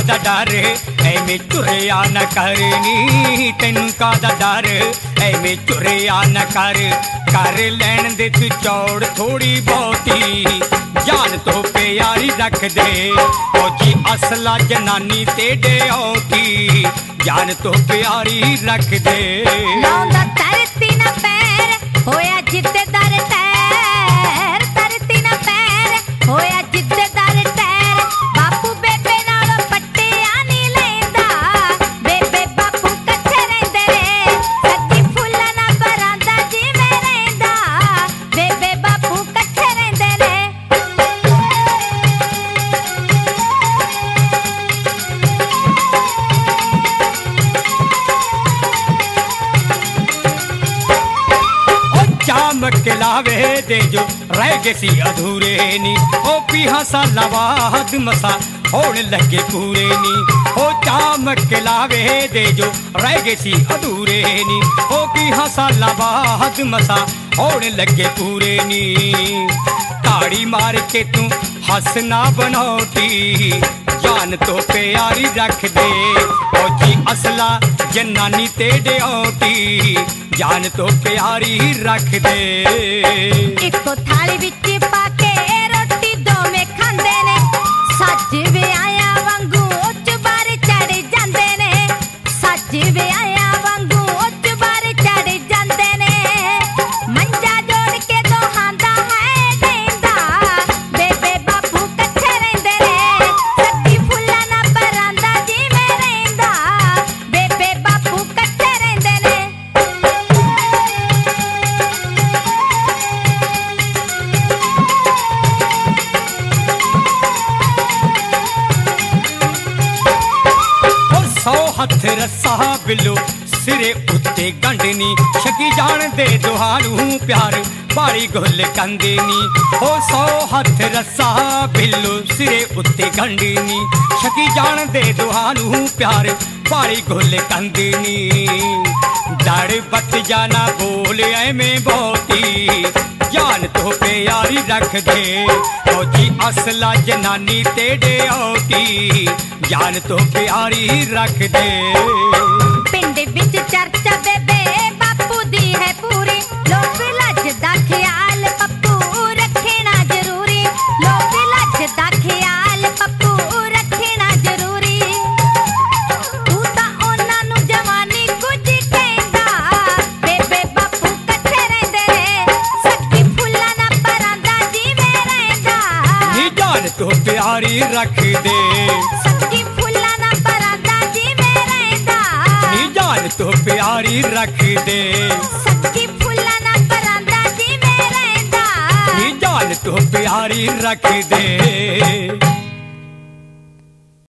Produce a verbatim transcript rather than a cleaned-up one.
कादा डर एवें चुरिया न कर नी, तैनू कादा डर एवें चुरिया न कर। कर लैन दे तू चौड़ थोड़ी बहुती, जान तो प्यारी रख दे फौजी असला जनानी ते डौती, जान तो प्यारी रख दे। लाउंदा धरती ना पैर होया जिद्दे दर टैर, धरती ना पैर होया जिद्दे दर टैर। बापू बेबे नालों पट्टिया नहीं लैंदा, बेबे बापू कट्ठे रहिंदे ने। सच्ची फुल्लां ना बरांदा जिवें रहिंदा, बेबे बापू कट्ठे रहिंदे ने। चमक लावे दे जो रह गए सी अधूरे नी, ओ पीहा साला बाद मसा होने लगे पूरे नी। ओ चमक लावे दे जो रह गए सी अधूरे नी, ओ पीहा साला बाद मसा होने लगे पूरे नी। ताड़ी मार के तू हंसना बनौटी, जान तो प्यारी रख दे फौजी असला जनानी ते डौटी, जान तो प्यारी रख दे। इको थाली विच पाके रोटी दोवें खांदे ने, सज विआया वांगू उच बार चढ़ जांदे ने, सज विआया वांगू उच बार चढ़ जांदे ने। मंजा जोड़ के दोहां दा है देंदा, बेबे बापू कट्ठे रहिंदे ने। सच्ची फुल्लां ना बरांदा जिवें रहिंदा, बेबे बापू कट्ठे रहिंदे ने। सौ हथ रस्सा बिलो सिरे उत्ते गंढनी, छकी जान दे दुहानू प्यार बाड़ी गुल कंदनी। हो सौ हथ रस्सा बिलो सिरे उत्ते गंढनी, छकी जान दे दुहानू प्यार बाड़ी गुल कंदनी। डर बत जाना बोल एवें बहुती, जान तो प्यारी रख दे फौजी असला जनानी ते डौती, जान तो प्यारी रख दे। पिंड विच चर्चा बेबे बापू दी है पूरी, लोक लज दा ख्याल पप्पू रखना जरूरी, लोक लज दा ख्याल पप्पू रखना जरूरी। तू तां उन्हां नूं जवानी कुछ कहंदा, बेबे बापू कट्ठे रहिंदे ने। सच्ची फुल्लां ना बरांदा जिवें रहिंदा, नी जान तो प्यारी रख दे। सच्ची फुल्लां ना बरांदा जिवें रहिंदा, नी जान तो प्यारी रख दे। सच्ची फुल्लां ना बरांदा जिवें रहिंदा, नी जान तो प्यारी रख दे।